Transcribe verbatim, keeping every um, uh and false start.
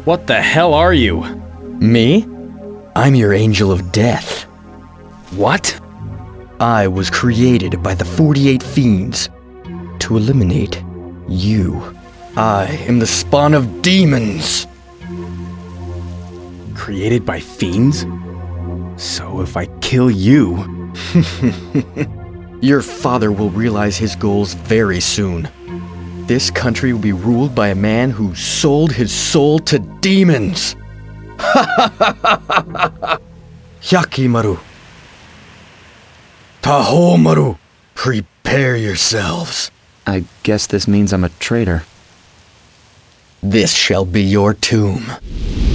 What the hell are you? Me? I'm your angel of death. What? I was created by the forty-eight fiends to eliminate you. I am the spawn of demons. Created by fiends? So if I kill you... Your father will realize his goals very soon. This country will be ruled by a man who sold his soul to demons. Hyakimaru. Tahomaru. Prepare yourselves. I guess this means I'm a traitor. This shall be your tomb.